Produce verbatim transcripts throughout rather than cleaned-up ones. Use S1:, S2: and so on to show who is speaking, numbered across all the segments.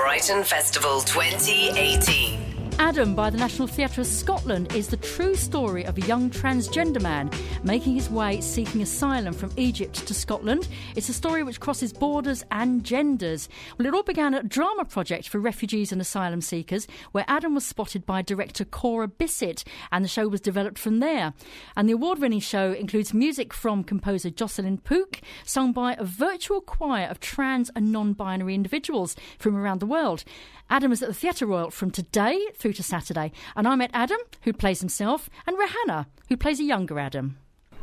S1: Brighton Festival twenty eighteen.
S2: Adam by the National Theatre of Scotland is the true story of a young transgender man making his way seeking asylum from Egypt to Scotland. It's a story which crosses borders and genders. Well, it all began at a drama project for refugees and asylum seekers where Adam was spotted by director Cora Bissett, and the show was developed from there. And the award-winning show includes music from composer Jocelyn Pook, sung by a virtual choir of trans and non-binary individuals from around the world. Adam is at the Theatre Royal from today through to Saturday. And I met Adam, who plays himself, and Rihanna, who plays a younger Adam.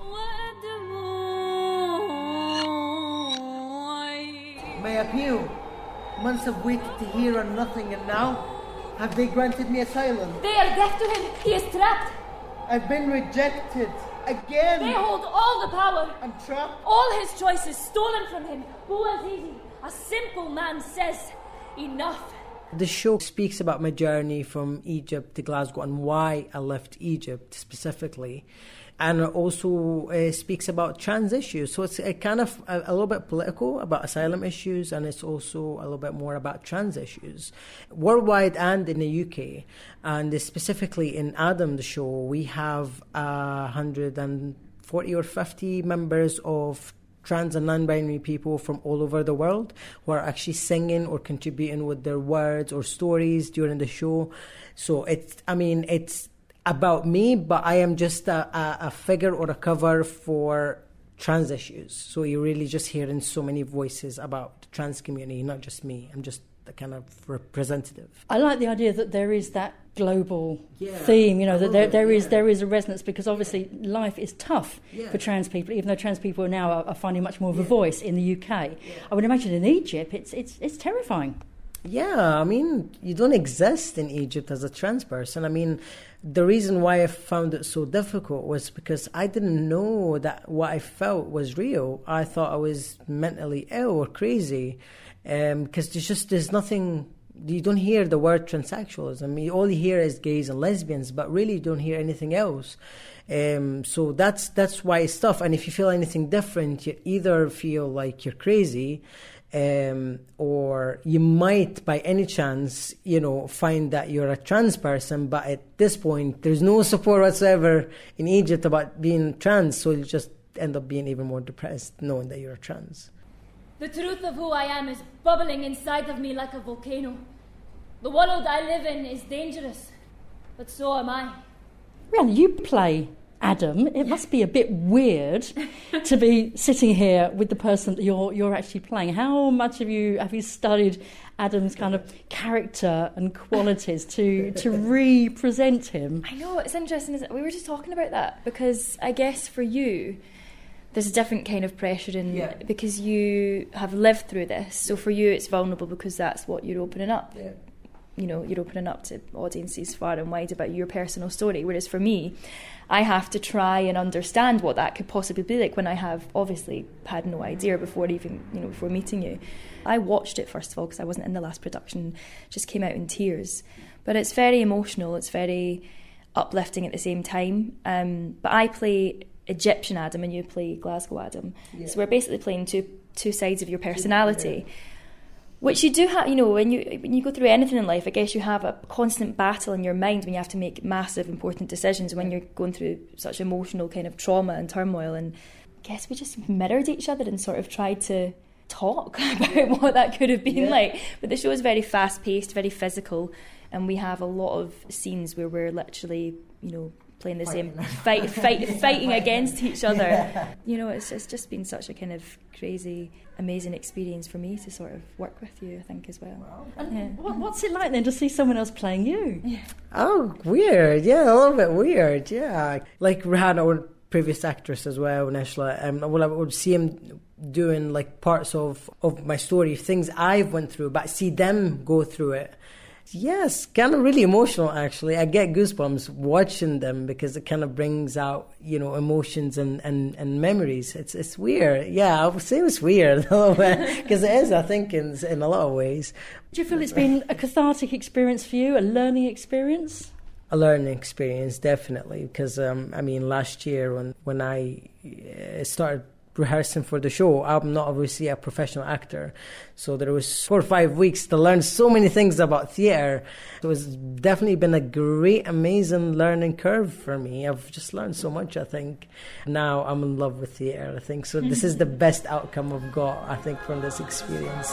S3: My appeal. Months have waited to hear on nothing, and now have they granted me asylum?
S4: They are deaf to him. He is trapped.
S3: I've been rejected. Again.
S4: They hold all the power.
S3: I'm trapped.
S4: All his choices stolen from him. Bouazizi, a simple man, says, enough.
S5: The show speaks about my journey from Egypt to Glasgow and why I left Egypt specifically. And it also uh, speaks about trans issues. So it's a kind of a, a little bit political about asylum issues, and it's also a little bit more about trans issues. Worldwide and in the U K. And specifically in Adam, the show, we have uh, one hundred forty or fifty members of trans and non-binary people from all over the world who are actually singing or contributing with their words or stories during the show. So it's, I mean, it's about me, but I am just a, a, a figure or a cover for trans issues. So you're really just hearing so many voices about the trans community, not just me. I'm just a kind of representative.
S2: I like the idea that there is that global
S5: yeah,
S2: theme, you know, that there,
S5: it,
S2: there
S5: yeah.
S2: is there is a resonance, because obviously life is tough
S5: yeah.
S2: for trans people, even though trans people now are, are finding much more of a
S5: yeah.
S2: voice in the U K. Yeah. I would imagine in Egypt it's it's it's terrifying.
S5: Yeah, I mean, you don't exist in Egypt as a trans person. I mean, the reason why I found it so difficult was because I didn't know that what I felt was real. I thought I was mentally ill or crazy, because um, there's just, there's nothing, you don't hear the word transsexualism. You all hear is gays and lesbians, but really you don't hear anything else. Um, so that's that's why it's tough. And if you feel anything different, you either feel like you're crazy, Um, or you might, by any chance, you know, find that you're a trans person, but at this point, there's no support whatsoever in Egypt about being trans, so you just end up being even more depressed knowing that you're trans.
S4: The truth of who I am is bubbling inside of me like a volcano. The world I live in is dangerous, but so am I.
S2: Rihanna, you play Adam. It must be a bit weird to be sitting here with the person that you're you're actually playing. How much have you have you studied Adam's kind of character and qualities to to represent him?
S6: I know, it's interesting, isn't it? We were just talking about that, because I guess for you there's a different kind of pressure in
S5: yeah.
S6: because you have lived through this. So for you it's vulnerable because that's what you're opening up.
S5: Yeah.
S6: You know, you're opening up to audiences far and wide about your personal story. Whereas for me, I have to try and understand what that could possibly be like when I have obviously had no idea before even, you know, before meeting you. I watched it first of all because I wasn't in the last production, just came out in tears. But it's very emotional, it's very uplifting at the same time. Um, but I play Egyptian Adam and you play Glasgow Adam. Yeah. So we're basically playing two two sides of your personality. Yeah. Which you do have, you know, when you when you go through anything in life, I guess you have a constant battle in your mind when you have to make massive, important decisions, when you're going through such emotional kind of trauma and turmoil. And I guess we just mirrored each other and sort of tried to talk about what that could have been yeah. like. But the show is very fast-paced, very physical, and we have a lot of scenes where we're literally, you know, playing the
S5: fighting.
S6: same fight, fight,
S5: yeah,
S6: fighting against each other.
S5: Yeah.
S6: You know, it's it's just been such a kind of crazy, amazing experience for me to sort of work with you, I think, as well.
S5: Wow.
S2: And
S6: yeah.
S2: what, what's it like then to see someone else playing you?
S6: Yeah.
S5: Oh, weird. Yeah, a little bit weird. Yeah, like Rihanna, our previous actress as well, Nishla. Um, well, I would see him doing like parts of of my story, things I've went through, but see them go through it. Yes, kind of really emotional, actually. I get goosebumps watching them because it kind of brings out, you know, emotions and, and, and memories. It's it's weird. Yeah, I would say it's weird a little bit because it is, I think, in, in a lot of ways.
S2: Do you feel it's been a cathartic experience for you, a learning experience?
S5: A learning experience, definitely, because, um, I mean, last year when, when I uh, started rehearsing for the show. I'm not obviously a professional actor, so there was four or five weeks to learn so many things about theatre. It was definitely been a great, amazing learning curve for me. I've just learned so much, I think. Now I'm in love with theatre, I think. So this is the best outcome I've got, I think, from this experience.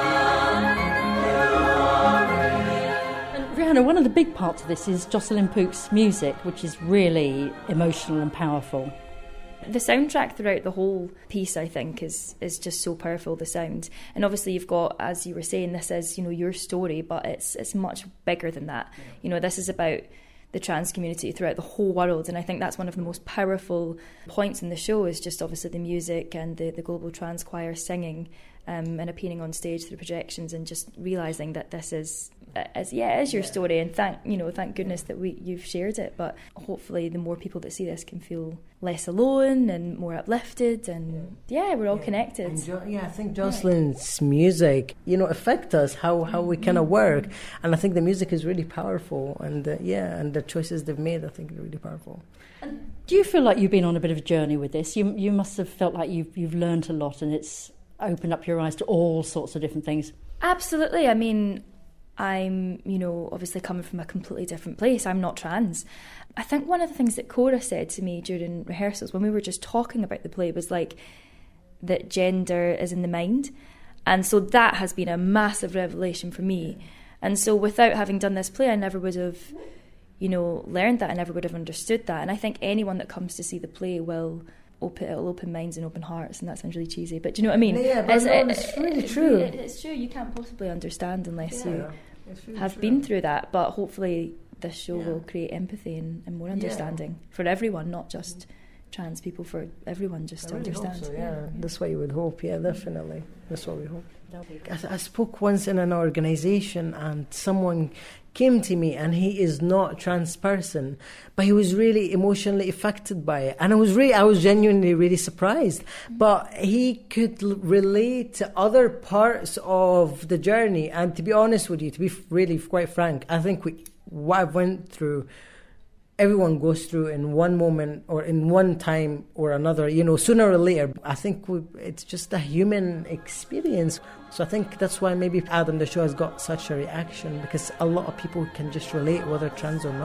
S2: Rihanna, one of the big parts of this is Jocelyn Pook's music, which is really emotional and powerful.
S6: The soundtrack throughout the whole piece, I think, is is just so powerful, the sound. And obviously you've got, as you were saying, this is, you know, your story, but it's it's much bigger than that. Yeah. You know, this is about the trans community throughout the whole world, and I think that's one of the most powerful points in the show, is just obviously the music and the, the Global Trans Choir singing um, and appearing on stage through projections, and just realising that this is, as yeah, it is your yeah. story, and thank you know thank goodness that we you've shared it. But hopefully the more people that see this can feel less alone and more uplifted, and yeah, we're all yeah. connected.
S5: Jo- yeah, I think Jocelyn's yeah. music, you know, affect us how how we kind of work, and I think the music is really powerful, and uh, yeah, and the choices they've made, I think, are really powerful.
S2: And do you feel like you've been on a bit of a journey with this? You you must have felt like you've you've learned a lot, and it's opened up your eyes to all sorts of different things.
S6: Absolutely. I mean, I'm, you know, obviously coming from a completely different place. I'm not trans. I think one of the things that Cora said to me during rehearsals when we were just talking about the play was like that gender is in the mind. And so that has been a massive revelation for me. And so without having done this play, I never would have, you know, learned that. I never would have understood that. And I think anyone that comes to see the play will open, it'll open minds and open hearts, and that sounds really cheesy, but do you know what I mean?
S5: Yeah, but it's, no, it's it, really
S6: it's,
S5: true.
S6: It, it's true. You can't possibly understand unless
S5: yeah,
S6: you
S5: really
S6: have
S5: true.
S6: been through that. But hopefully this show
S5: yeah.
S6: will create empathy and, and more understanding yeah. for everyone, not just trans people, for everyone just
S5: I
S6: to
S5: really
S6: understand.
S5: Hope so, yeah. yeah, that's what you would hope. Yeah, definitely. That's what we hope. I, I spoke once in an organisation, and someone came to me, and he is not a trans person, but he was really emotionally affected by it, and I was really, I was genuinely really surprised. But he could l- relate to other parts of the journey, and to be honest with you, to be f- really quite frank, I think we, what I went through, everyone goes through in one moment or in one time or another, you know, sooner or later. I think we, it's just a human experience. So I think that's why maybe Adam the show has got such a reaction, because a lot of people can just relate whether trans or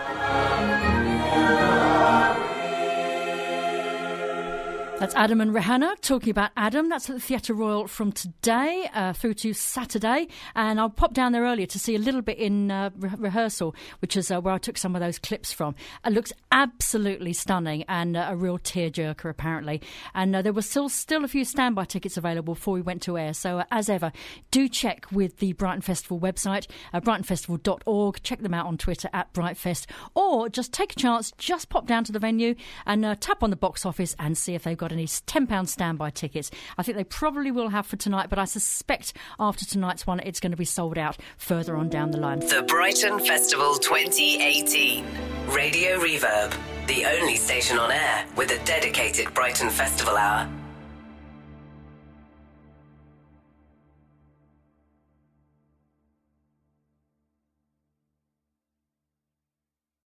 S5: not.
S2: That's Adam and Rihanna talking about Adam. That's at the Theatre Royal from today uh, through to Saturday. And I'll pop down there earlier to see a little bit in uh, re- rehearsal, which is uh, where I took some of those clips from. It looks absolutely stunning and uh, a real tearjerker, apparently. And uh, there were still still a few standby tickets available before we went to air. So, uh, as ever, do check with the Brighton Festival website, uh, brighton festival dot org. Check them out on Twitter at BrightFest. Or just take a chance, just pop down to the venue and uh, tap on the box office and see if they've got any ten pounds standby tickets. I think they probably will have for tonight, but I suspect after tonight's one it's going to be sold out further on down the line.
S1: The Brighton Festival twenty eighteen. Radio Reverb, the only station on air with a dedicated Brighton Festival hour.